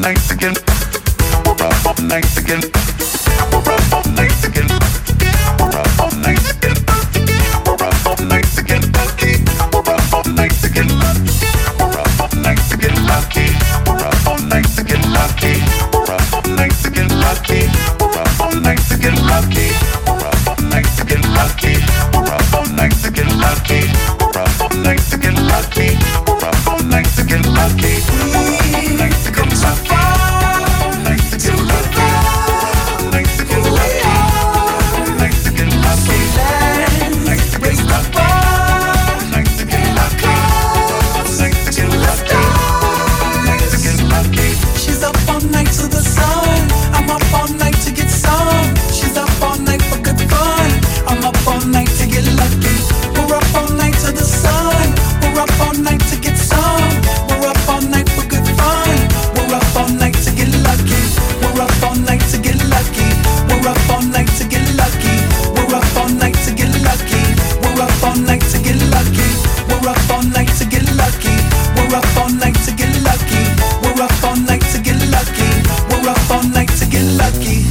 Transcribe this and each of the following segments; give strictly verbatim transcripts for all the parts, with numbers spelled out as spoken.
nights again. We're up all night again. We're up all night again. We're up all night again. We're up all night again. We're up all night again. We're up all night again. Lucky. We're up all night again. Lucky. We're up all night again. Lucky. We're up all night again. Lucky. We're up all night again. Lucky. We're up all night again. Lucky. We're up all night again. Lucky. We're up all night again. Lucky. Night again. Lucky. Night again. Lucky. Night again. Lucky. Night again. Lucky. Night again. Lucky. Night again. Lucky. Night again. Lucky. Night again. Lucky. She's up all night to the sun. I'm up all night to get some. She's up all night for good fun. I'm up all night to get lucky. We're up all night to the sun. We're up all night to get some. We're up all night for good fun. We're up all night to get lucky. We're up all night to get lucky. We're up all night to get lucky. We're up all night to get lucky. We're up all night to get lucky. We're up all night to get lucky. We're up all night to get lucky. We're up all night to get lucky. We're up all night to get lucky.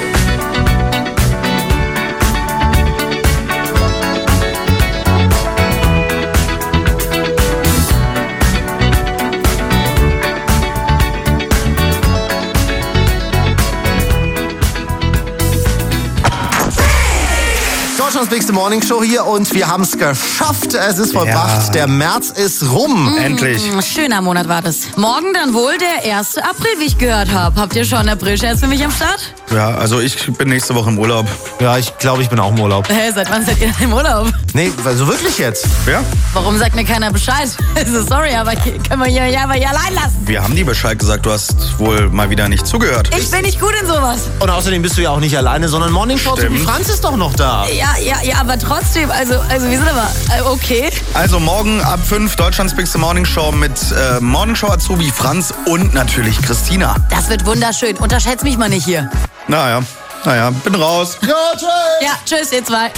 Deutschlands Bigste Morning Show hier und wir haben es geschafft. Es ist vollbracht. Ja. Der März ist rum. Mm, Endlich. Schöner Monat war das. Morgen dann wohl der erste April, wie ich gehört habe. Habt ihr schon April-Scherz für mich am Start? Ja, also ich bin nächste Woche im Urlaub. Ja, ich glaube, ich bin auch im Urlaub. Hä, seit wann seid ihr denn im Urlaub? Nee, also wirklich jetzt. Ja? Warum sagt mir keiner Bescheid? Also sorry, aber können wir hier, ja, aber hier allein lassen? Wir haben dir Bescheid gesagt, du hast wohl mal wieder nicht zugehört. Ich bin nicht gut in sowas. Und außerdem bist du ja auch nicht alleine, sondern Morning Show wie Franz ist doch noch da. Ja, ja, ja, aber trotzdem, also, also wir sind aber, äh, okay. Also morgen ab fünf Deutschlands Bigste Morning Show mit äh, Morning Show Azubi Franz und natürlich Christina. Das wird wunderschön. Unterschätzt mich mal nicht hier. Naja, naja, bin raus. Ja, tschüss. Ja, tschüss, ihr zwei.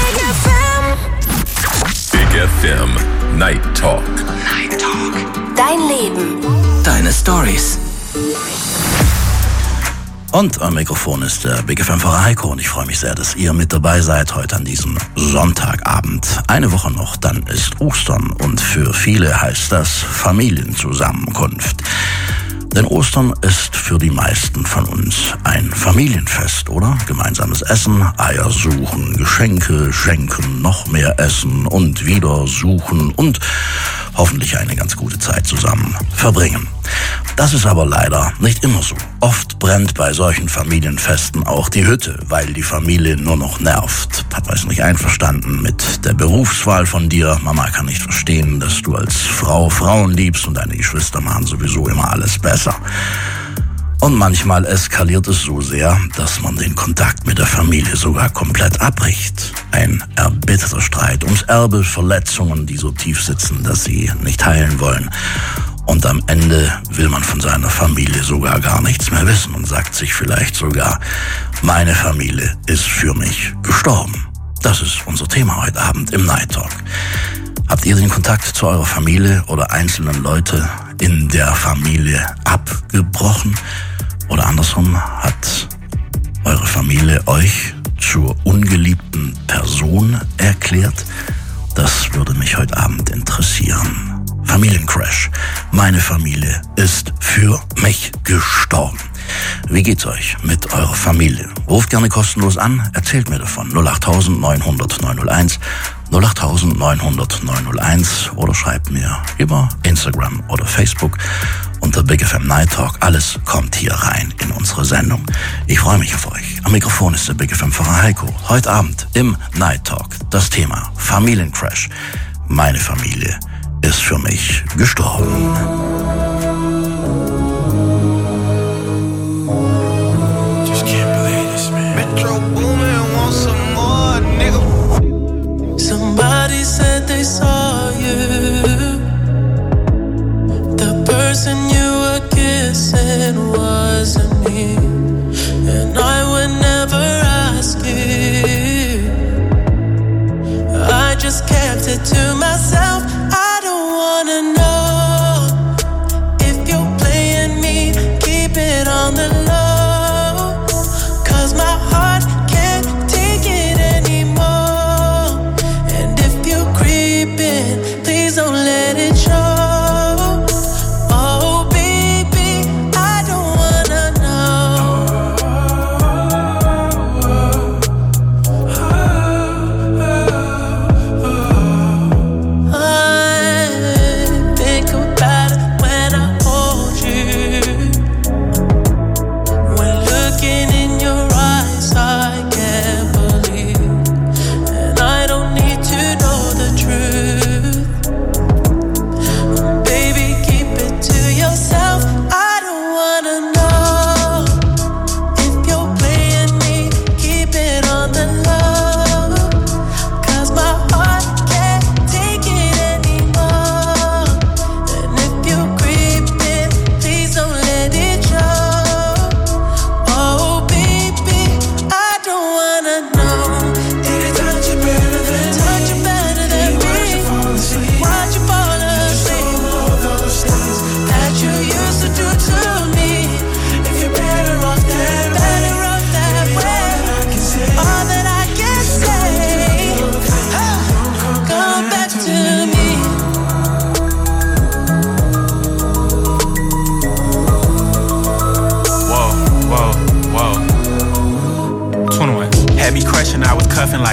Big F M Night Talk. Night Talk. Dein Leben. Deine Stories. Und am Mikrofon ist der Big F M-Fahrer Heiko und ich freue mich sehr, dass ihr mit dabei seid heute an diesem Sonntagabend. Eine Woche noch, dann ist Ostern und für viele heißt das Familienzusammenkunft. Denn Ostern ist für die meisten von uns ein Familienfest, oder? Gemeinsames Essen, Eier suchen, Geschenke schenken, noch mehr essen und wieder suchen und hoffentlich eine ganz gute Zeit zusammen verbringen. Das ist aber leider nicht immer so. Oft brennt bei solchen Familienfesten auch die Hütte, weil die Familie nur noch nervt. Papa ist nicht einverstanden mit der Berufswahl von dir. Mama kann nicht verstehen, dass du als Frau Frauen liebst und deine Geschwister machen sowieso immer alles besser. Und manchmal eskaliert es so sehr, dass man den Kontakt mit der Familie sogar komplett abbricht. Ein erbitterter Streit ums Erbe, Verletzungen, die so tief sitzen, dass sie nicht heilen wollen. Und am Ende will man von seiner Familie sogar gar nichts mehr wissen und sagt sich vielleicht sogar, meine Familie ist für mich gestorben. Das ist unser Thema heute Abend im Night Talk. Habt ihr den Kontakt zu eurer Familie oder einzelnen Leute in der Familie abgebrochen? Oder andersrum, hat eure Familie euch zur ungeliebten Person erklärt? Das würde mich heute Abend interessieren. Familiencrash. Meine Familie ist für mich gestorben. Wie geht's euch mit eurer Familie? Ruft gerne kostenlos an, erzählt mir davon. null acht neunhundert neunhunderteins, null acht neunhundert neunhunderteins oder schreibt mir über Instagram oder Facebook unter Big F M Night Talk. Alles kommt hier rein in unsere Sendung. Ich freue mich auf euch. Am Mikrofon ist der Big F M-Fahrer Heiko. Heute Abend im Night Talk das Thema Familiencrash. Meine Familie ist für mich gestorben. Somebody said they saw you. The person you were kissing wasn't me. And I would never ask you. I just kept it to myself. I don't wanna know if you're playing me. Keep it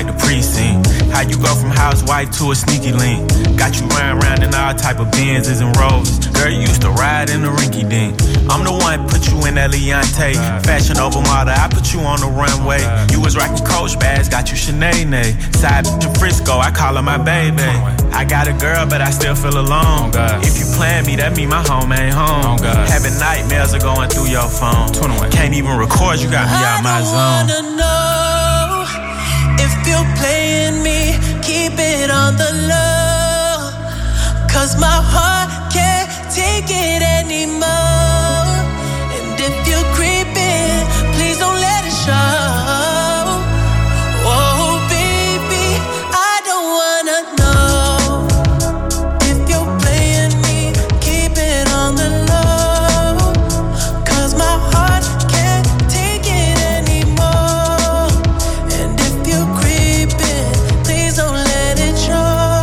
like the precinct. How you go from housewife to a sneaky link. Got you riding around in all type of Benzes and Rolls. Girl, you used to ride in the rinky dink. I'm the one put you in that Leontay. Fashion over model, I put you on the runway. You was rocking Coach bags, got you Sinead. Side bitch in Frisco, I call her my baby. I got a girl, but I still feel alone. If you plan me, that mean my home ain't home. Having nightmares are going through your phone. Can't even record, you got me out my zone. I wanna know if you're playing me, keep it on the low. Cause my heart can't take it anymore. And if you're creeping, please don't let it show. Oh baby, I don't wanna know if you're playing me, keep it on the low. Cause my heart can't take it anymore. And if you're creeping, please don't let it show.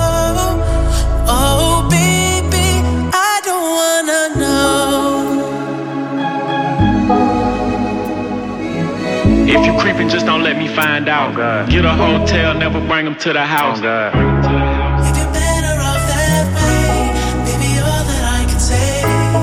Oh baby, I don't wanna know. If you creeping, just don't let me find out. Get a hotel, never bring them to the house. If you're better off that way, baby, all that I can say.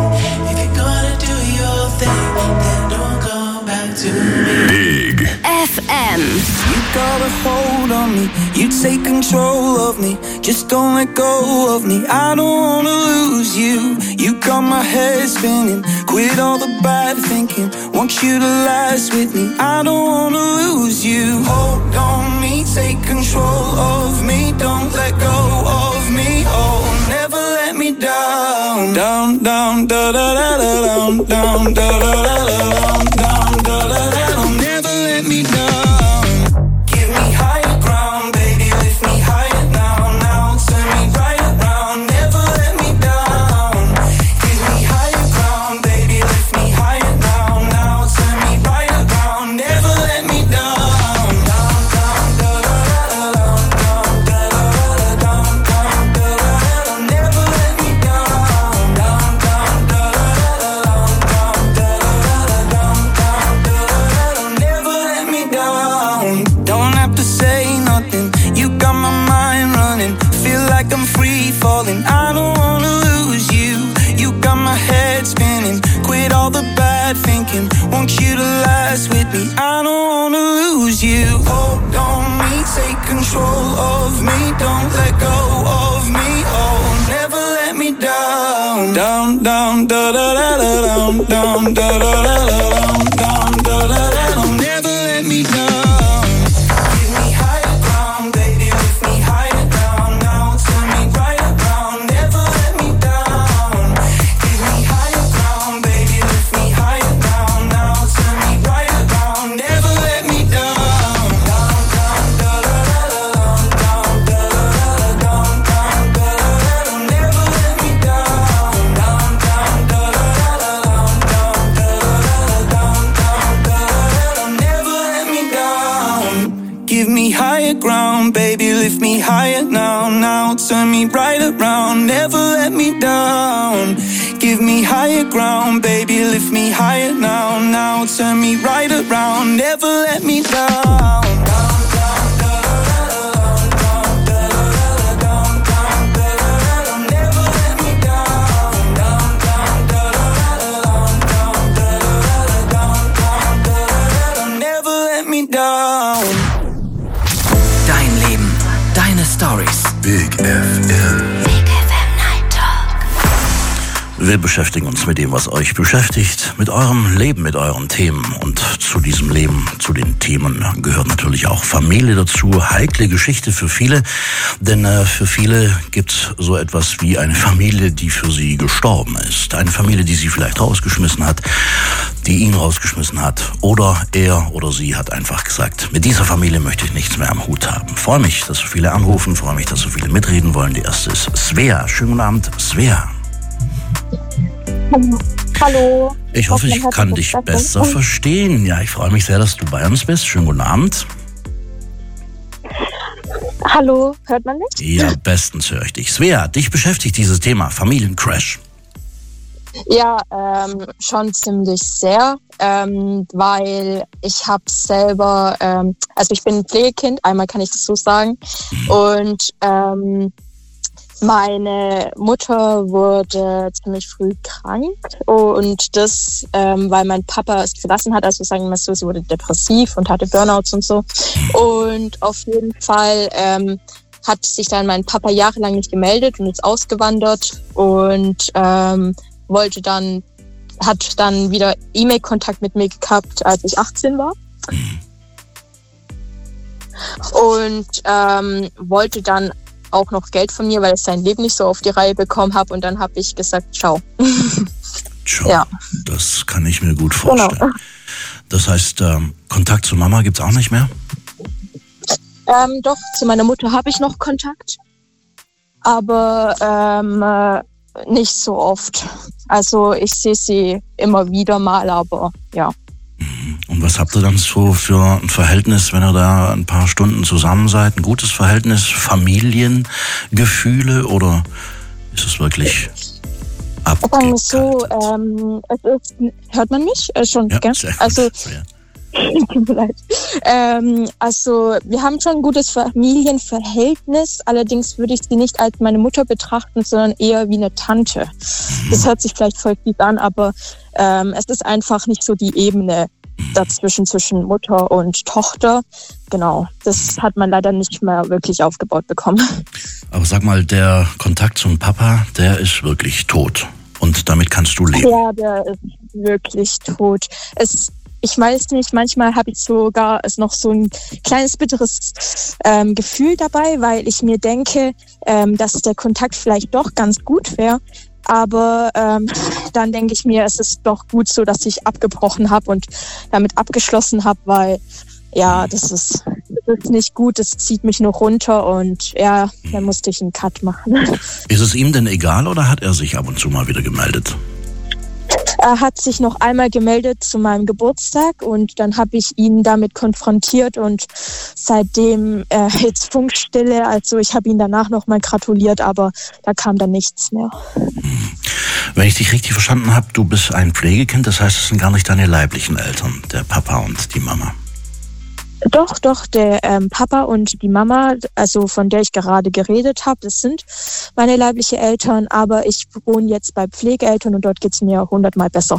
If you're gonna do your thing, then don't come back to me. Big F M. You got a hold on me, you take control of me. Just don't let go of me, I don't wanna lose you. You got my head spinning, quit all the bad thinking. Want you to last with me, I don't wanna lose you. Hold on me, take control of me. Don't let go of me, oh, never let me down. Down, down, da da da da down, down, da da da da down, down, da da da da. Never let me down. Give me higher ground, baby, lift me higher now, now. Turn me right around, never let me down. Give me higher ground, baby, lift me higher now, now. Turn me right around, never let me down. Down, down, da da da da down, down, da da da down, down, da da da. Never let me down. Down, down, da da da down, down, da da da down, down, da da da. Never let me down. Don't have to say nothing, you got my mind running. Feel like I'm free falling, I don't wanna lose you. You got my head spinning, quit all the bad thinking. Want you to last with me, I don't wanna lose you. Hold on me, take control of me. Don't let go of me, oh, never let me down. Down, down, da da da da down, down, da da da da down, down, da da da da. Never let me down. Give me higher ground, baby, lift me higher down, now. Turn me right around, never let me down. Give me higher ground, baby, lift me higher down, now. Turn me right around, never let me down. Down, down, da da da da down, down, da da da da down, down, da da da da. Never let me down. Down, down, da da da da down, down, da da da da down, down, da da da. Never let me down. Give me higher ground, baby, lift me higher now, now. Turn me right around, never let me down. Give me higher ground, baby, lift me higher now, now. Turn me right around, never let me down. Down, down, da da da da down, down, da da da down, down, da da da. Never let me down. Down, down, da da da down, down, da da da down, down, da da da. Never let me down. Dein Leben, deine Stories. Big F M. Wir beschäftigen uns mit dem, was euch beschäftigt, mit eurem Leben, mit euren Themen. Und zu diesem Leben, zu den Themen gehört natürlich auch Familie dazu. Heikle Geschichte für viele, denn äh, für viele gibt es so etwas wie eine Familie, die für sie gestorben ist. Eine Familie, die sie vielleicht rausgeschmissen hat, die ihn rausgeschmissen hat. Oder er oder sie hat einfach gesagt, mit dieser Familie möchte ich nichts mehr am Hut haben. Freue mich, dass so viele anrufen, freue mich, dass so viele mitreden wollen. Die erste ist Svea. Schönen guten Abend, Svea. Hallo. Ich hoffe, ich kann dich besser verstehen. Ja, ich freue mich sehr, dass du bei uns bist. Schönen guten Abend. Hallo, hört man mich? Ja, bestens höre ich dich. Svea, dich beschäftigt dieses Thema Familiencrash. Ja, ähm, schon ziemlich sehr, ähm, weil ich habe selber, ähm, also ich bin ein Pflegekind, einmal kann ich das so sagen, und ähm, meine Mutter wurde ziemlich früh krank und das, ähm, weil mein Papa es verlassen hat, also sagen wir mal so, sie wurde depressiv und hatte Burnouts und so. Und auf jeden Fall ähm, hat sich dann mein Papa jahrelang nicht gemeldet und ist ausgewandert und ähm, wollte dann, hat dann wieder E-Mail-Kontakt mit mir gehabt, als ich achtzehn war. Und ähm, wollte dann auch noch Geld von mir, weil ich sein Leben nicht so auf die Reihe bekommen habe. Und dann habe ich gesagt, ciao. Ciao. Ja. Das kann ich mir gut vorstellen. Genau. Das heißt, ähm, Kontakt zu Mama gibt's auch nicht mehr? Ähm, doch, zu meiner Mutter habe ich noch Kontakt. Aber ähm, äh, nicht so oft. Also ich sehe sie immer wieder mal, aber ja. Und was habt ihr dann so für ein Verhältnis, wenn ihr da ein paar Stunden zusammen seid? Ein gutes Verhältnis, Familiengefühle oder ist es wirklich abgekaltet? So, ähm, es ist, hört man mich? Äh, schon, ja, gell? Sehr gut, also, sehr. Tut mir leid. Ähm, also wir haben schon ein gutes Familienverhältnis, allerdings würde ich sie nicht als meine Mutter betrachten, sondern eher wie eine Tante. Das hört sich vielleicht voll fies an, aber ähm, es ist einfach nicht so die Ebene dazwischen, zwischen Mutter und Tochter. Genau, das hat man leider nicht mehr wirklich aufgebaut bekommen. Aber sag mal, der Kontakt zum Papa, der ist wirklich tot und damit kannst du leben. Ja, der ist wirklich tot. Es Ich weiß nicht, manchmal habe ich sogar noch so ein kleines bitteres ähm, Gefühl dabei, weil ich mir denke, ähm, dass der Kontakt vielleicht doch ganz gut wäre. Aber ähm, dann denke ich mir, es ist doch gut so, dass ich abgebrochen habe und damit abgeschlossen habe, weil ja, das ist, das ist nicht gut, das zieht mich nur runter und ja, dann musste ich einen Cut machen. Ist es ihm denn egal oder hat er sich ab und zu mal wieder gemeldet? Er hat sich noch einmal gemeldet zu meinem Geburtstag und dann habe ich ihn damit konfrontiert und seitdem äh, jetzt Funkstille. Also ich habe ihn danach noch mal gratuliert, aber da kam dann nichts mehr. Wenn ich dich richtig verstanden habe, du bist ein Pflegekind, das heißt, es sind gar nicht deine leiblichen Eltern, der Papa und die Mama. Doch, doch, der ähm, Papa und die Mama, also von der ich gerade geredet habe, das sind meine leibliche Eltern, aber ich wohne jetzt bei Pflegeeltern und dort geht's mir hundertmal besser.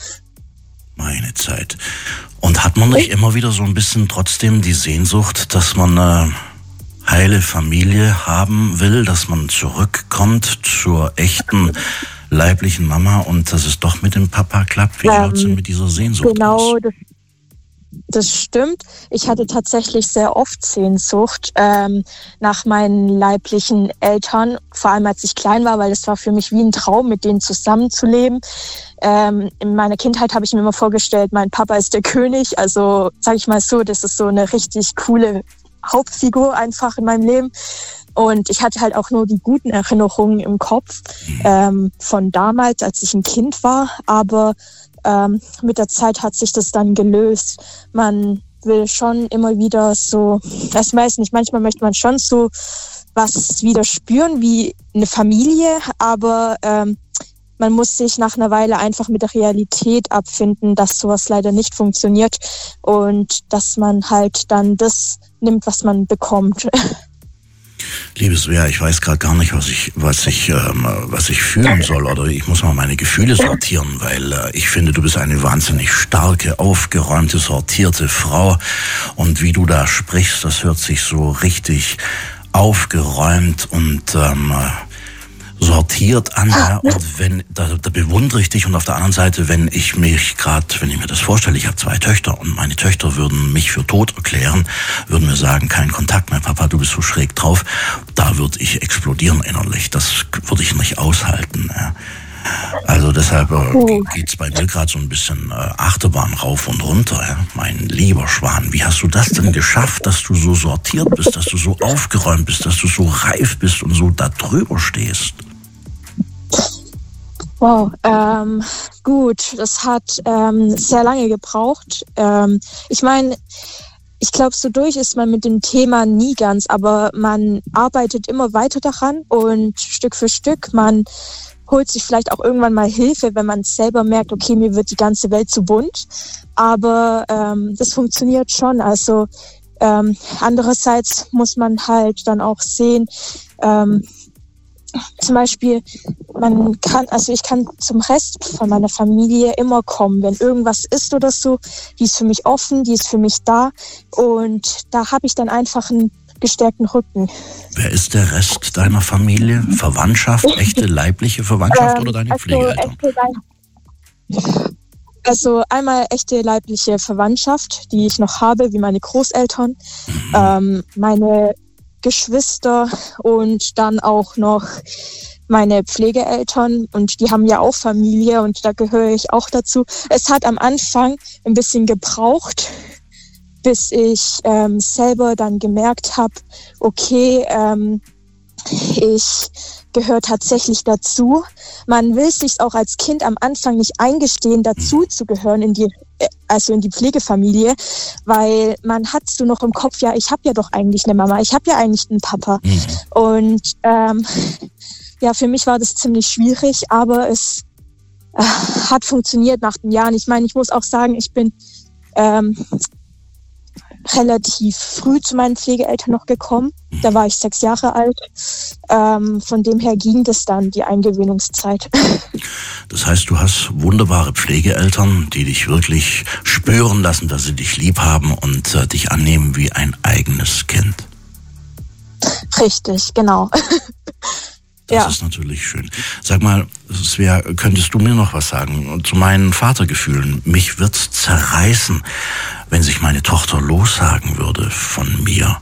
Meine Zeit. Und hat man nicht immer wieder so ein bisschen trotzdem die Sehnsucht, dass man eine heile Familie haben will, dass man zurückkommt zur echten leiblichen Mama und dass es doch mit dem Papa klappt? Wie ähm, schaut's denn mit dieser Sehnsucht genau, aus? Das Das stimmt. Ich hatte tatsächlich sehr oft Sehnsucht ähm, nach meinen leiblichen Eltern, vor allem als ich klein war, weil es war für mich wie ein Traum, mit denen zusammenzuleben. Ähm, in meiner Kindheit habe ich mir immer vorgestellt, mein Papa ist der König. Also sage ich mal so, das ist so eine richtig coole Hauptfigur einfach in meinem Leben. Und ich hatte halt auch nur die guten Erinnerungen im Kopf ähm, von damals, als ich ein Kind war. Aber ähm, mit der Zeit hat sich das dann gelöst. Man will schon immer wieder so, das weiß nicht, manchmal möchte man schon so was wieder spüren wie eine Familie, aber ähm, man muss sich nach einer Weile einfach mit der Realität abfinden, dass sowas leider nicht funktioniert und dass man halt dann das nimmt, was man bekommt. Liebe Svea, ich weiß gerade gar nicht, was ich, was ich, ähm, was ich fühlen soll, oder ich muss mal meine Gefühle sortieren, weil äh, ich finde, du bist eine wahnsinnig starke, aufgeräumte, sortierte Frau und wie du da sprichst, das hört sich so richtig aufgeräumt und ähm, sortiert an, ja, und wenn, da, da bewundere ich dich und auf der anderen Seite, wenn ich mich gerade, wenn ich mir das vorstelle, ich habe zwei Töchter und meine Töchter würden mich für tot erklären, würden mir sagen, kein Kontakt mehr, Papa, du bist so schräg drauf, da würde ich explodieren innerlich, das würde ich nicht aushalten, ja. Also deshalb äh, geht's bei mir gerade so ein bisschen äh, Achterbahn rauf und runter, ja? Mein lieber Schwan. Wie hast du das denn geschafft, dass du so sortiert bist, dass du so aufgeräumt bist, dass du so reif bist und so da drüber stehst? Wow, ähm, gut, das hat ähm, sehr lange gebraucht. Ähm, ich meine, ich glaube, so durch ist man mit dem Thema nie ganz, aber man arbeitet immer weiter daran und Stück für Stück, man holt sich vielleicht auch irgendwann mal Hilfe, wenn man selber merkt, okay, mir wird die ganze Welt zu bunt. Aber ähm, das funktioniert schon. Also ähm, andererseits muss man halt dann auch sehen, ähm, zum Beispiel, man kann, also ich kann zum Rest von meiner Familie immer kommen, wenn irgendwas ist oder so. Die ist für mich offen, die ist für mich da und da habe ich dann einfach einen gestärkten Rücken. Wer ist der Rest deiner Familie? Verwandtschaft, echte leibliche Verwandtschaft ähm, oder deine also Pflegeeltern? Echte Leib- also einmal echte leibliche Verwandtschaft, die ich noch habe, wie meine Großeltern, mhm. ähm, meine Geschwister und dann auch noch meine Pflegeeltern und die haben ja auch Familie und da gehöre ich auch dazu. Es hat am Anfang ein bisschen gebraucht, bis ich ähm, selber dann gemerkt habe, okay, ähm, ich gehöre tatsächlich dazu. Man will sich auch als Kind am Anfang nicht eingestehen, dazu zu gehören in die, also in die Pflegefamilie, weil man hat so noch im Kopf, ja, ich habe ja doch eigentlich eine Mama, ich habe ja eigentlich einen Papa. Mhm. Und ähm, ja, für mich war das ziemlich schwierig, aber es äh, hat funktioniert nach den Jahren. Ich meine, ich muss auch sagen, ich bin ähm, relativ früh zu meinen Pflegeeltern noch gekommen. Da war ich sechs Jahre alt. Ähm, von dem her ging das dann, die Eingewöhnungszeit. Das heißt, du hast wunderbare Pflegeeltern, die dich wirklich spüren lassen, dass sie dich lieb haben und äh, dich annehmen wie ein eigenes Kind. Richtig, genau. Das ja. ist natürlich schön. Sag mal, Svea, könntest du mir noch was sagen zu meinen Vatergefühlen? Mich wird's zerreißen, wenn sich meine Tochter lossagen würde von mir.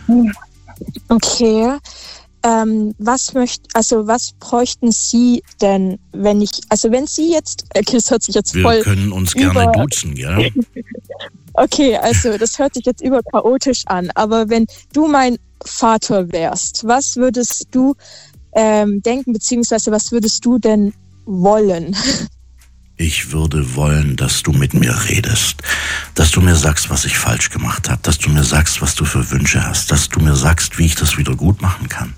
Okay. Ähm, was möcht, also was bräuchten Sie denn, wenn ich, also wenn Sie jetzt, okay, das hört sich jetzt Wir voll Wir können uns über, gerne duzen, ja? Okay, also das hört sich jetzt überchaotisch an, aber wenn du mein Vater wärst, was würdest du ähm, denken, beziehungsweise was würdest du denn wollen? Ich würde wollen, dass du mit mir redest, dass du mir sagst, was ich falsch gemacht habe, dass du mir sagst, was du für Wünsche hast, dass du mir sagst, wie ich das wieder gut machen kann.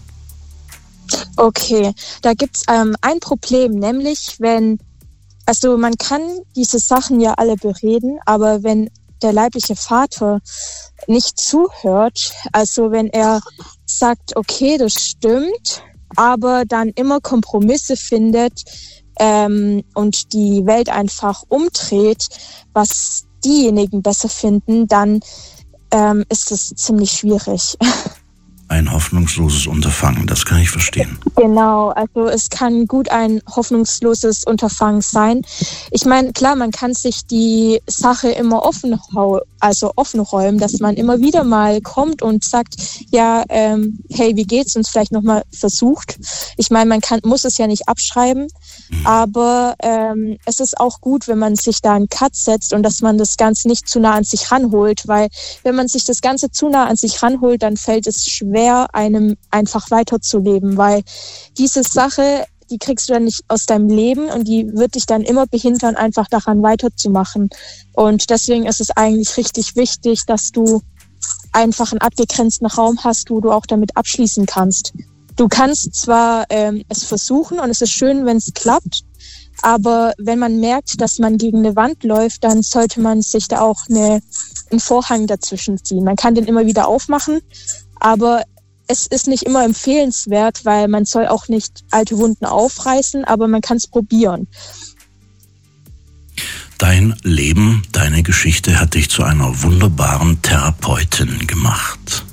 Okay, da gibt's ähm, ein Problem, nämlich wenn, also man kann diese Sachen ja alle bereden, aber wenn der leibliche Vater nicht zuhört, also wenn er sagt, okay, das stimmt, aber dann immer Kompromisse findet ähm, und die Welt einfach umdreht, was diejenigen besser finden, dann ähm, ist es ziemlich schwierig. Ein hoffnungsloses Unterfangen, das kann ich verstehen. Genau, also es kann gut ein hoffnungsloses Unterfangen sein. Ich meine, klar, man kann sich die Sache immer offen, also offen räumen, dass man immer wieder mal kommt und sagt, ja, ähm, hey, wie geht's, und es vielleicht nochmal versucht. Ich meine, man kann, muss es ja nicht abschreiben, mhm. aber ähm, es ist auch gut, wenn man sich da einen Cut setzt und dass man das Ganze nicht zu nah an sich ranholt, weil wenn man sich das Ganze zu nah an sich ranholt, dann fällt es schwer, einem einfach weiterzuleben, weil diese Sache, die kriegst du dann nicht aus deinem Leben und die wird dich dann immer behindern, einfach daran weiterzumachen. Und deswegen ist es eigentlich richtig wichtig, dass du einfach einen abgegrenzten Raum hast, wo du auch damit abschließen kannst. Du kannst zwar ähm, es versuchen und es ist schön, wenn es klappt, aber wenn man merkt, dass man gegen eine Wand läuft, dann sollte man sich da auch eine, einen Vorhang dazwischen ziehen. Man kann den immer wieder aufmachen, aber es ist nicht immer empfehlenswert, weil man soll auch nicht alte Wunden aufreißen, aber man kann es probieren. Dein Leben, deine Geschichte hat dich zu einer wunderbaren Therapeutin gemacht.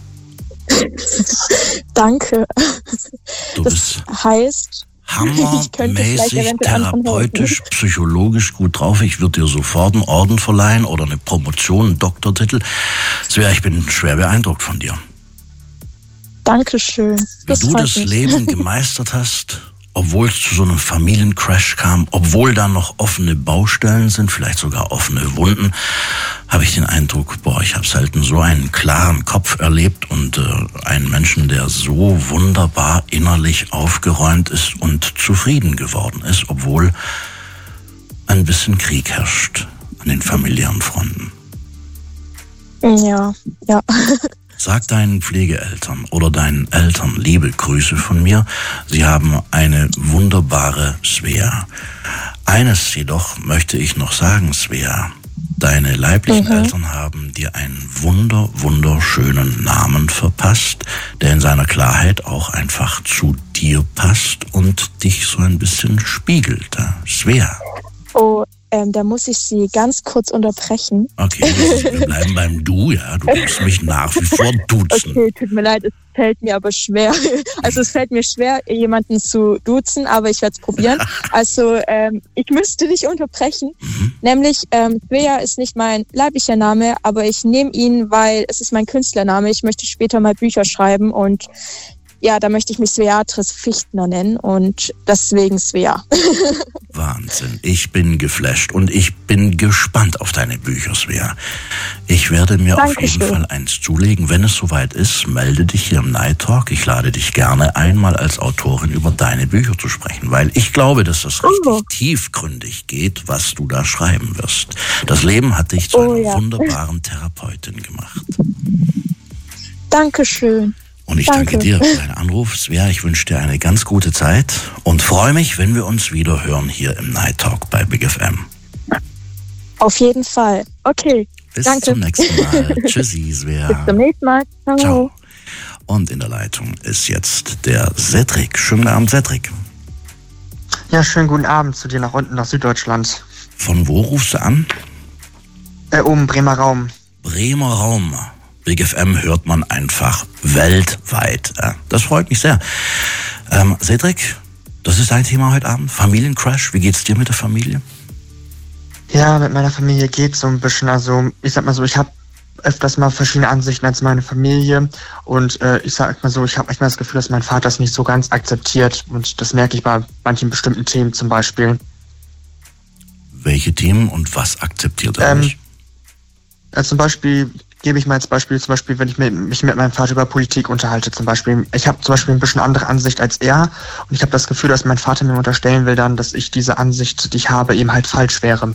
Danke. Du das bist heißt, hammermäßig therapeutisch, psychologisch gut drauf. Ich würde dir sofort einen Orden verleihen oder eine Promotion, einen Doktortitel. Svea, ich bin schwer beeindruckt von dir. Dankeschön. Wie du das mich. Leben gemeistert hast, obwohl es zu so einem Familiencrash kam, obwohl da noch offene Baustellen sind, vielleicht sogar offene Wunden, habe ich den Eindruck, boah, ich habe selten so einen klaren Kopf erlebt und äh, einen Menschen, der so wunderbar innerlich aufgeräumt ist und zufrieden geworden ist, obwohl ein bisschen Krieg herrscht an den familiären Fronten. Ja, ja. Sag deinen Pflegeeltern oder deinen Eltern liebe Grüße von mir. Sie haben eine wunderbare Svea. Eines jedoch möchte ich noch sagen, Svea. Deine leiblichen mhm. Eltern haben dir einen wunder, wunderschönen Namen verpasst, der in seiner Klarheit auch einfach zu dir passt und dich so ein bisschen spiegelt. Svea. Oh, ähm, da muss ich Sie ganz kurz unterbrechen. Okay, wir bleiben beim Du, ja. Du musst mich nach wie vor duzen. Okay, tut mir leid, es fällt mir aber schwer. Also es fällt mir schwer, jemanden zu duzen, aber ich werde es probieren. Also ähm, ich müsste dich unterbrechen. Mhm. Nämlich, ähm, Svea ist nicht mein leiblicher Name, aber ich nehme ihn, weil es ist mein Künstlername. Ich möchte später mal Bücher schreiben und ja, da möchte ich mich Sveatris Fichtner nennen und deswegen Svea. Wahnsinn, ich bin geflasht und ich bin gespannt auf deine Bücher, Svea. Ich werde mir Dankeschön. Auf jeden Fall eins zulegen. Wenn es soweit ist, melde dich hier im Night Talk. Ich lade dich gerne einmal als Autorin über deine Bücher zu sprechen, weil ich glaube, dass das richtig oh. tiefgründig geht, was du da schreiben wirst. Das Leben hat dich zu oh, einer ja. wunderbaren Therapeutin gemacht. Dankeschön. Und ich danke, danke dir für deinen Anruf, Svea. Ich wünsche dir eine ganz gute Zeit und freue mich, wenn wir uns wieder hören hier im Night Talk bei Big F M. Auf jeden Fall. Okay, Bis danke. zum nächsten Mal. Tschüssi, Svea. Bis zum nächsten Mal. Ciao. Ciao. Und in der Leitung ist jetzt der Cedric. Schönen Abend, Cedric. Ja, schönen guten Abend zu dir nach unten, nach Süddeutschland. Von wo rufst du an? Äh, oben, Bremer Raum. Bremer Raum. Big F M hört man einfach weltweit. Das freut mich sehr. Ähm, Cedric, das ist dein Thema heute Abend. Familiencrash. Wie geht's dir mit der Familie? Ja, mit meiner Familie geht's so ein bisschen. Also ich sag mal so, ich habe öfters mal verschiedene Ansichten als meine Familie. Und äh, ich sag mal so, ich habe manchmal das Gefühl, dass mein Vater es nicht so ganz akzeptiert. Und das merke ich bei manchen bestimmten Themen zum Beispiel. Welche Themen und was akzeptiert er ähm, nicht? Ja, zum Beispiel gebe ich mal als Beispiel, zum Beispiel, wenn ich mich mit meinem Vater über Politik unterhalte, zum Beispiel. Ich habe zum Beispiel ein bisschen andere Ansicht als er und ich habe das Gefühl, dass mein Vater mir unterstellen will dann, dass ich diese Ansicht, die ich habe, eben halt falsch wäre.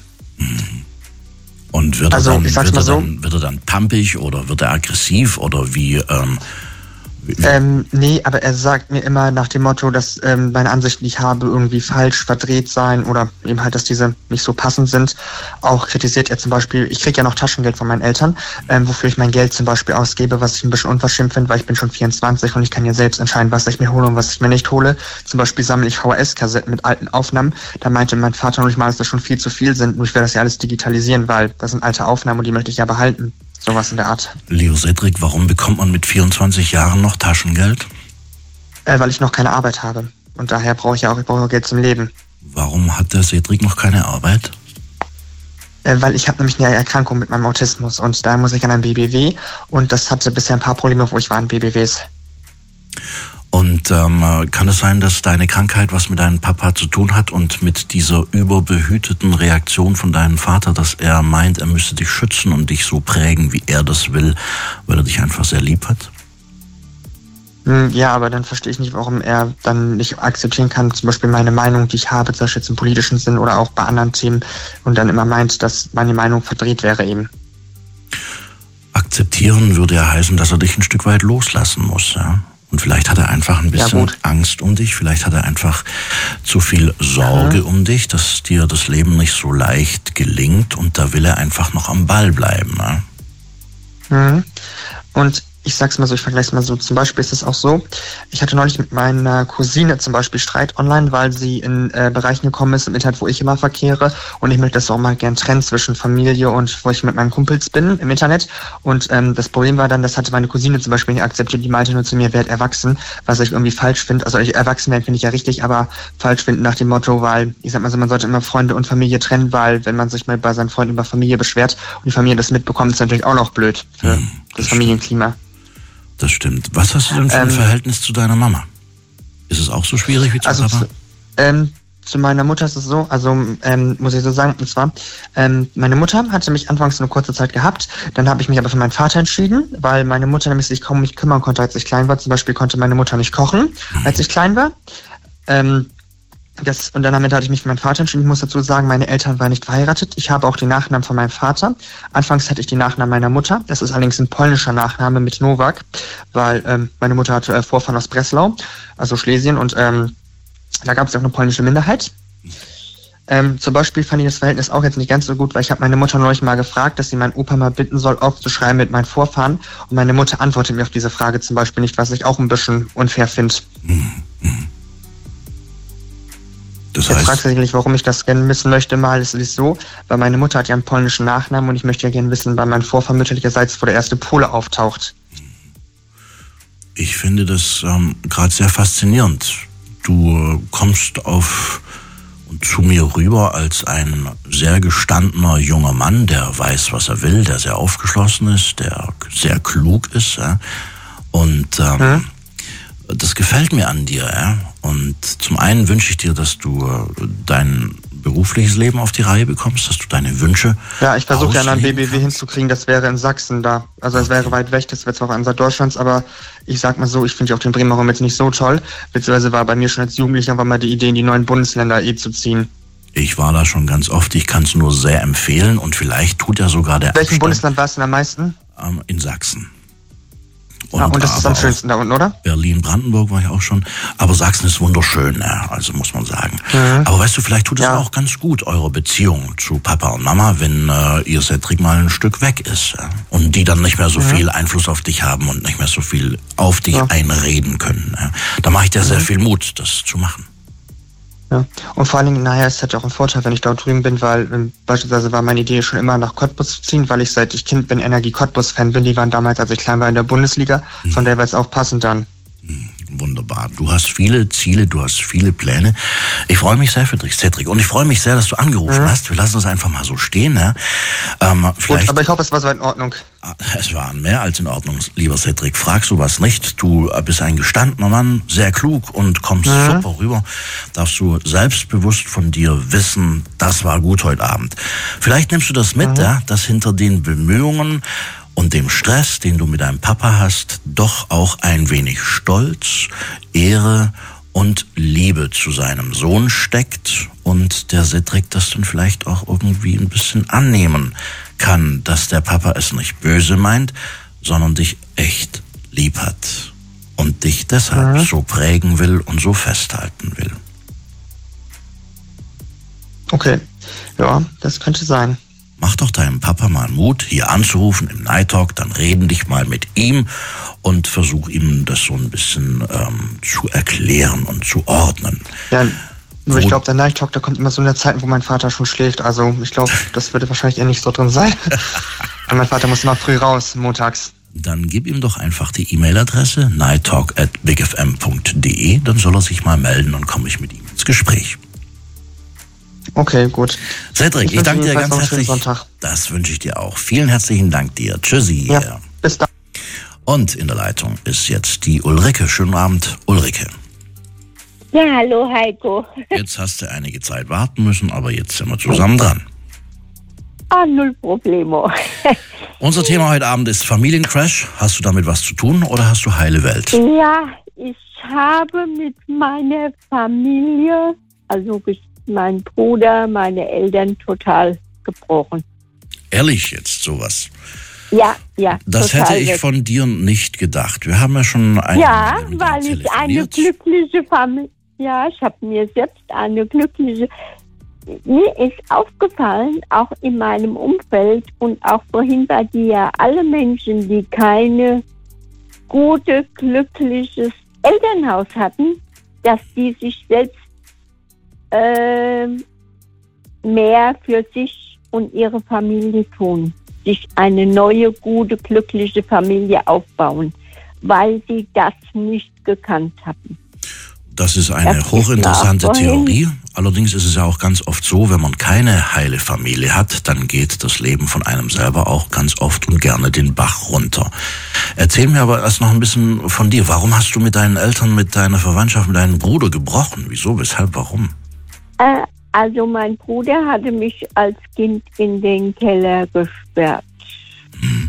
Und wird er, also, dann, ich sag's wird, mal er so, dann, wird er dann pampig oder wird er aggressiv oder wie... Ähm, Ähm, nee, aber er sagt mir immer nach dem Motto, dass ähm, meine Ansichten, die ich habe, irgendwie falsch verdreht seien oder eben halt, dass diese nicht so passend sind. Auch kritisiert er zum Beispiel, ich kriege ja noch Taschengeld von meinen Eltern, ähm, wofür ich mein Geld zum Beispiel ausgebe, was ich ein bisschen unverschämt finde, weil ich bin schon vierundzwanzig und ich kann ja selbst entscheiden, was ich mir hole und was ich mir nicht hole. Zum Beispiel sammle ich V H S-Kassetten mit alten Aufnahmen. Da meinte mein Vater noch nicht mal, dass das schon viel zu viel sind, nur ich werde das ja alles digitalisieren, weil das sind alte Aufnahmen und die möchte ich ja behalten. Sowas in der Art. Leo Cedric, warum bekommt man mit vierundzwanzig Jahren noch Taschengeld? Äh, weil ich noch keine Arbeit habe. Und daher brauche ich ja auch, ich brauche Geld zum Leben. Warum hat der Cedric noch keine Arbeit? Äh, weil ich habe nämlich eine Erkrankung mit meinem Autismus und da muss ich an ein B B W und das hatte bisher ein paar Probleme, wo ich war in B B Ws. Und ähm, kann es sein, dass deine Krankheit was mit deinem Papa zu tun hat und mit dieser überbehüteten Reaktion von deinem Vater, dass er meint, er müsste dich schützen und dich so prägen, wie er das will, weil er dich einfach sehr lieb hat? Ja, aber dann verstehe ich nicht, warum er dann nicht akzeptieren kann, zum Beispiel meine Meinung, die ich habe, zum Beispiel jetzt im politischen Sinn oder auch bei anderen Themen und dann immer meint, dass meine Meinung verdreht wäre eben. Akzeptieren würde ja heißen, dass er dich ein Stück weit loslassen muss, ja? Und vielleicht hat er einfach ein bisschen ja, Angst um dich, vielleicht hat er einfach zu viel Sorge mhm. um dich, dass dir das Leben nicht so leicht gelingt und da will er einfach noch am Ball bleiben. Ne? Mhm. Und ich sag's mal so, ich vergleich's mal so, zum Beispiel ist es auch so, ich hatte neulich mit meiner Cousine zum Beispiel Streit online, weil sie in äh, Bereichen gekommen ist im Internet, wo ich immer verkehre und ich möchte das auch mal gern trennen zwischen Familie und wo ich mit meinen Kumpels bin im Internet und ähm, das Problem war dann, das hatte meine Cousine zum Beispiel nicht akzeptiert, die meinte nur zu mir, werd erwachsen, was ich irgendwie falsch finde, also ich, erwachsen werden finde ich ja richtig, aber falsch finden nach dem Motto, weil, ich sag mal so, man sollte immer Freunde und Familie trennen, weil wenn man sich mal bei seinen Freunden über Familie beschwert und die Familie das mitbekommt, ist natürlich auch noch blöd für hm, das, das Familienklima. Das stimmt. Was hast du denn für ein ähm, Verhältnis zu deiner Mama? Ist es auch so schwierig wie zu also Papa? Zu, ähm, zu meiner Mutter ist es so, also ähm, muss ich so sagen, und zwar, ähm, meine Mutter hatte mich anfangs eine kurze Zeit gehabt, dann habe ich mich aber für meinen Vater entschieden, weil meine Mutter nämlich sich kaum um mich kümmern konnte, als ich klein war. Zum Beispiel konnte meine Mutter nicht kochen, als ich klein war. Ähm, Das, und dann damit hatte ich mich für meinen Vater entschieden. Ich muss dazu sagen, meine Eltern waren nicht verheiratet. Ich habe auch den Nachnamen von meinem Vater. Anfangs hatte ich den Nachnamen meiner Mutter. Das ist allerdings ein polnischer Nachname mit Nowak, weil ähm, meine Mutter hatte äh, Vorfahren aus Breslau, also Schlesien, und ähm, da gab es auch eine polnische Minderheit. Ähm, zum Beispiel fand ich das Verhältnis auch jetzt nicht ganz so gut, weil ich habe meine Mutter neulich mal gefragt, dass sie meinen Opa mal bitten soll, aufzuschreiben mit meinen Vorfahren. Und meine Mutter antwortet mir auf diese Frage zum Beispiel nicht, was ich auch ein bisschen unfair finde. Mhm. Das Jetzt heißt, fragst du sicherlich, warum ich das gerne wissen möchte. Mal ist es so, weil meine Mutter hat ja einen polnischen Nachnamen und ich möchte ja gerne wissen, bei meinem Vorfahren mütterlicherseits, wo der erste Pole auftaucht. ich finde das ähm, gerade sehr faszinierend. Du äh, kommst auf und zu mir rüber als ein sehr gestandener junger Mann, der weiß, was er will, der sehr aufgeschlossen ist, der sehr klug ist. Ja? Und ähm, hm? das gefällt mir an dir. Ja? Und zum einen wünsche ich dir, dass du äh, dein berufliches Leben auf die Reihe bekommst, dass du deine Wünsche Ja, ich versuche ja ein B B W kannst. hinzukriegen, das wäre in Sachsen da. Also es wäre weit weg, das wäre zwar auch ansatz Deutschlands, aber ich sag mal so, ich finde ja auch den Bremer Raum jetzt nicht so toll. Beziehungsweise war bei mir schon als Jugendlicher war mal die Idee, in die neuen Bundesländer eh zu ziehen. Ich war da schon ganz oft, ich kann es nur sehr empfehlen und vielleicht tut ja sogar der Welchem Abstand, Bundesland warst du denn am meisten? ähm, in Sachsen. Und, ah, und das ist am schönsten da unten, oder? Berlin-Brandenburg war ich auch schon. Aber Sachsen ist wunderschön, ja, also muss man sagen. Mhm. Aber weißt du, vielleicht tut es Ja. auch ganz gut, eure Beziehung zu Papa und Mama, wenn äh, ihr Cedric mal ein Stück weg ist. Ja? Und die dann nicht mehr so Mhm. viel Einfluss auf dich haben und nicht mehr so viel auf dich Ja. einreden können. Ja? Da mache ich dir sehr Mhm. viel Mut, das zu machen. Ja. Und vor allen Dingen, naja, es hat ja auch einen Vorteil, wenn ich dort drüben bin, weil ähm, beispielsweise war meine Idee schon immer nach Cottbus zu ziehen, weil ich seit ich Kind bin Energie Cottbus-Fan bin. Die waren damals, als ich klein war, in der Bundesliga. Von der wäre es auch passend dann. Wunderbar. Du hast viele Ziele, du hast viele Pläne. Ich freue mich sehr für dich, Cedric. Und ich freue mich sehr, dass du angerufen Mhm. hast. Wir lassen es einfach mal so stehen. Ja? Ähm, vielleicht Gut, aber ich hoffe, es war so in Ordnung. Es war mehr als in Ordnung, lieber Cedric. Frag sowas nicht. Du bist ein gestandener Mann, sehr klug und kommst Mhm. super rüber. Darfst du selbstbewusst von dir wissen, das war gut heute Abend. Vielleicht nimmst du das mit, Mhm. ja, dass hinter den Bemühungen und dem Stress, den du mit deinem Papa hast, doch auch ein wenig Stolz, Ehre und Liebe zu seinem Sohn steckt und der Cedric das dann vielleicht auch irgendwie ein bisschen annehmen kann, dass der Papa es nicht böse meint, sondern dich echt lieb hat und dich deshalb Mhm. so prägen will und so festhalten will. Okay, ja, das könnte sein. Mach doch deinem Papa mal Mut, hier anzurufen im Night Talk, dann reden dich mal mit ihm und versuch ihm das so ein bisschen ähm, zu erklären und zu ordnen. Ja, nur ich Wo- glaube, der Night Talk, da kommt immer so eine Zeit, wo mein Vater schon schläft. Also ich glaube, das würde wahrscheinlich eher nicht so drin sein. Weil mein Vater muss immer früh raus, montags. Dann gib ihm doch einfach die E-Mail-Adresse nighttalk at bigfm punkt de, dann soll er sich mal melden und komme ich mit ihm ins Gespräch. Okay, gut. Cedric, ich, wünsche danke dir jedenfalls ganz noch einen schönen herzlich. Sonntag. Das wünsche ich dir auch. Vielen herzlichen Dank dir. Tschüssi. Ja, bis dann. Und in der Leitung ist jetzt die Ulrike. Schönen Abend, Ulrike. Ja, hallo Heiko. Jetzt hast du einige Zeit warten müssen, aber jetzt sind wir zusammen dran. Ah, null Problemo. Unser Thema heute Abend ist Familiencrash. Hast du damit was zu tun oder hast du heile Welt? Ja, ich habe mit meiner Familie, also mein Bruder, meine Eltern total gebrochen. Ehrlich jetzt sowas? Ja, ja. Das total hätte ich weg. von dir nicht gedacht. Wir haben ja schon eine Ja, weil ich eine glückliche Familie, ja, ich habe mir selbst eine glückliche, mir ist aufgefallen, auch in meinem Umfeld und auch vorhin bei dir, alle Menschen, die keine gute, glückliches Elternhaus hatten, dass die sich selbst äh, mehr für sich und ihre Familie tun, sich eine neue, gute, glückliche Familie aufbauen, weil sie das nicht gekannt hatten. Das ist eine Das ist hochinteressante auch vorhin. Theorie. Allerdings ist es ja auch ganz oft so, wenn man keine heile Familie hat, dann geht das Leben von einem selber auch ganz oft und gerne den Bach runter. Erzähl mir aber erst noch ein bisschen von dir. Warum hast du mit deinen Eltern, mit deiner Verwandtschaft, mit deinem Bruder gebrochen? Wieso, weshalb, warum? Äh, also mein Bruder hatte mich als Kind in den Keller gesperrt. Hm.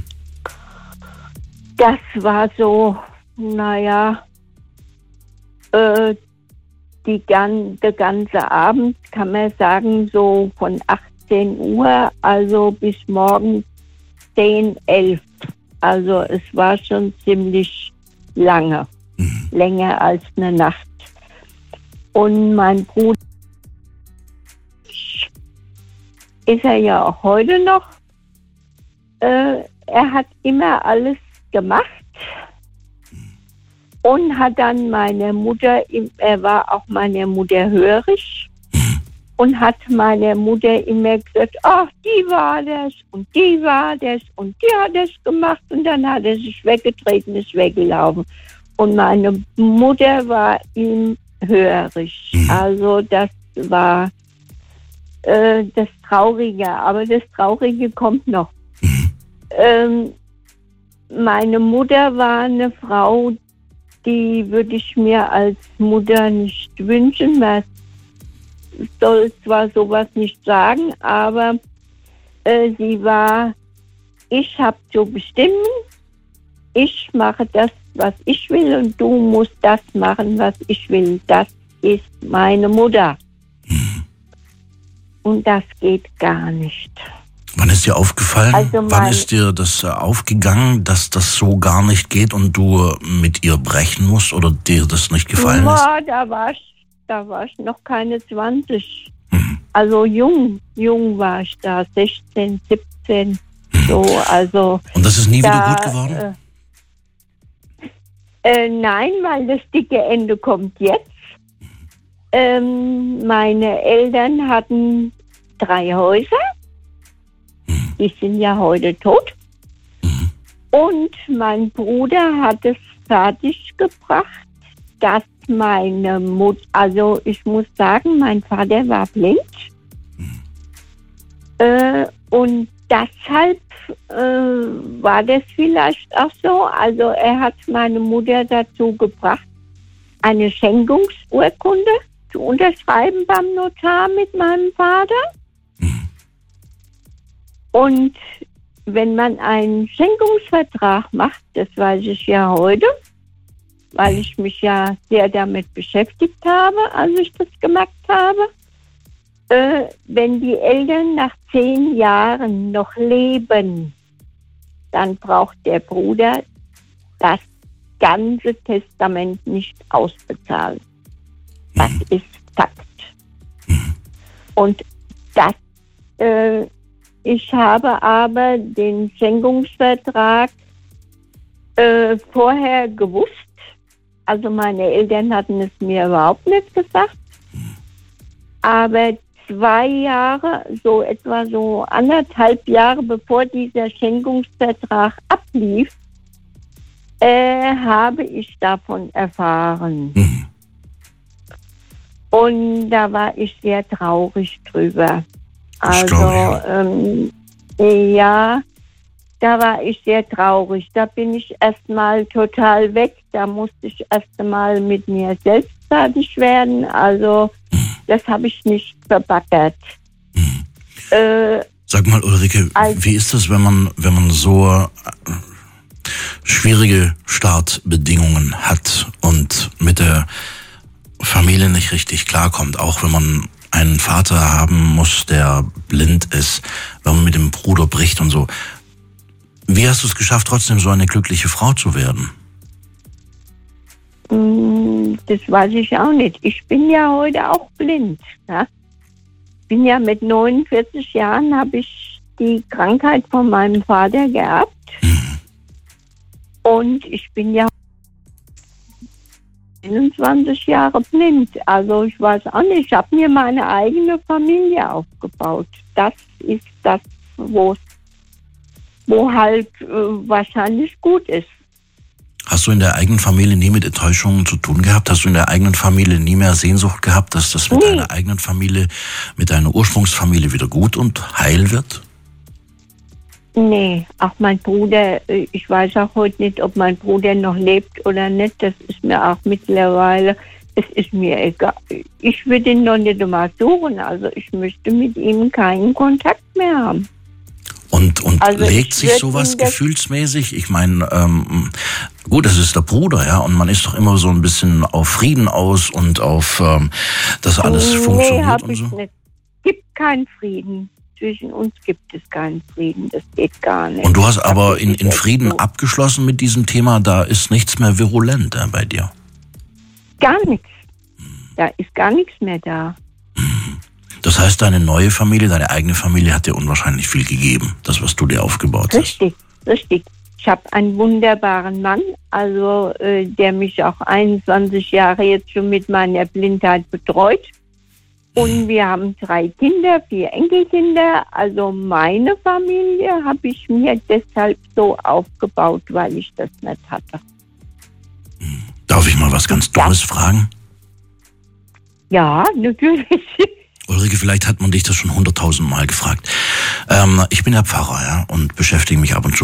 Das war so, naja, äh, die gan- der ganze Abend, kann man sagen, so von achtzehn Uhr, also bis morgens zehn, elf. Also es war schon ziemlich lange, mhm. länger als eine Nacht. Und mein Bruder ist er ja auch heute noch. Äh, er hat immer alles gemacht und hat dann meine Mutter, er war auch meiner Mutter hörig und hat meiner Mutter immer gesagt, ach, die war das und die war das und die hat das gemacht und dann hat er sich weggetreten, ist weggelaufen. Und meine Mutter war ihm hörig. Also das war äh, das Traurige, aber das Traurige kommt noch. Ähm, meine Mutter war eine Frau, die würde ich mir als Mutter nicht wünschen. Man soll zwar sowas nicht sagen, aber äh, sie war, ich habe zu bestimmen, ich mache das, was ich will und du musst das machen, was ich will. Das ist meine Mutter. Und das geht gar nicht. Wann ist dir aufgefallen, also wann ist dir das aufgegangen, dass das so gar nicht geht und du mit ihr brechen musst oder dir das nicht gefallen ist? Ja, da war ich, da war ich noch keine zwanzig. Mhm. Also jung, jung war ich da, sechzehn, siebzehn, mhm. so, also. Und das ist nie da, wieder gut geworden? Äh, äh, nein, weil das dicke Ende kommt jetzt. Ähm, meine Eltern hatten drei Häuser. Die sind ja heute tot. Mhm. Und mein Bruder hat es fertig gebracht, dass meine Mutter, also ich muss sagen, mein Vater war blind. Mhm. Äh, und deshalb äh, war das vielleicht auch so. Also er hat meine Mutter dazu gebracht, eine Schenkungsurkunde zu unterschreiben beim Notar mit meinem Vater. Und wenn man einen Schenkungsvertrag macht, das weiß ich ja heute, weil ich mich ja sehr damit beschäftigt habe, als ich das gemacht habe, äh, wenn die Eltern nach zehn Jahren noch leben, dann braucht der Bruder das ganze Testament nicht ausbezahlen. Das ist Fakt. Und das äh, Ich habe aber den Schenkungsvertrag äh, vorher gewusst. Also meine Eltern hatten es mir überhaupt nicht gesagt. Aber zwei Jahre, so etwa so anderthalb Jahre bevor dieser Schenkungsvertrag ablief, äh, habe ich davon erfahren. Mhm. Und da war ich sehr traurig drüber. Also, ähm, ja, da war ich sehr traurig. Da bin ich erstmal total weg. Da musste ich erst einmal mit mir selbst fertig werden. Also, das habe ich nicht verbackert. Mhm. Äh, Sag mal, Ulrike, also, wie ist das, wenn man, wenn man so äh, schwierige Startbedingungen hat und mit der Familie nicht richtig klarkommt, auch wenn man einen Vater haben muss, der blind ist, wenn man mit dem Bruder bricht und so. Wie hast du es geschafft, trotzdem so eine glückliche Frau zu werden? Das weiß ich auch nicht. Ich bin ja heute auch blind. Ja? Bin ja mit neunundvierzig Jahren, habe ich die Krankheit von meinem Vater geerbt. Mhm. Und ich bin ja einundzwanzig Jahre blind. Also ich weiß auch nicht, ich habe mir meine eigene Familie aufgebaut. Das ist das, wo wo halt äh, wahrscheinlich gut ist. Hast du in der eigenen Familie nie mit Enttäuschungen zu tun gehabt? Hast du in der eigenen Familie nie mehr Sehnsucht gehabt, dass das mit nee. deiner eigenen Familie, mit deiner Ursprungsfamilie wieder gut und heil wird? Nee, auch mein Bruder, ich weiß auch heute nicht, ob mein Bruder noch lebt oder nicht. Das ist mir auch mittlerweile, es ist mir egal. Ich würde ihn noch nicht einmal suchen, also ich möchte mit ihm keinen Kontakt mehr haben. Und, und also legt sich sowas gefühlsmäßig? Ich meine, ähm, Gut, das ist der Bruder, ja, und man ist doch immer so ein bisschen auf Frieden aus und auf, ähm, dass alles nee, funktioniert hab und ich so. Nicht. Gibt keinen Frieden. Zwischen uns gibt es keinen Frieden. Das geht gar nicht. Und du hast aber in, in echt Frieden so. abgeschlossen mit diesem Thema, da ist nichts mehr virulent äh, bei dir. Gar nichts. Da ist gar nichts mehr da. Das heißt, deine neue Familie, deine eigene Familie hat dir unwahrscheinlich viel gegeben, das, was du dir aufgebaut Richtig, richtig. Ich habe einen wunderbaren Mann, also äh, der mich auch einundzwanzig Jahre jetzt schon mit meiner Blindheit betreut. Und wir haben drei Kinder, vier Enkelkinder. Also meine Familie habe ich mir deshalb so aufgebaut, weil ich das nicht hatte. Darf ich mal was ganz Dummes fragen? Ja, natürlich. Ulrike, vielleicht hat man dich das schon hunderttausend Mal gefragt. Ähm, ich bin ja Pfarrer, ja, und beschäftige mich ab und zu